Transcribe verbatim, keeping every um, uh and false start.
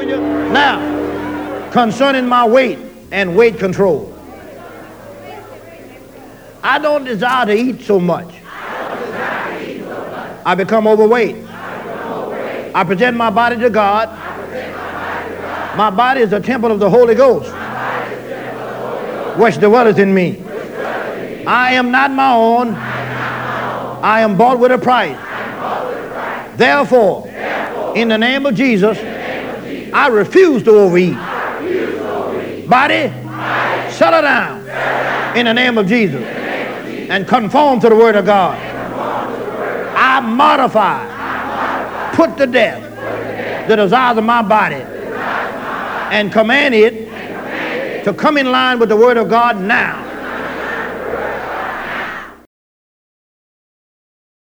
Now, concerning my weight and weight control. I don't desire to eat so much. I become overweight. I present my body to God. My body is the temple of the Holy Ghost, which dwelleth in me. I am not my own. I am bought with a price. Therefore, in the name of Jesus, I refuse to overeat. Body, settle down in the name of Jesus and conform to the word of God. I modify, put to death the desires of my body and command it to come in line with the word of God now.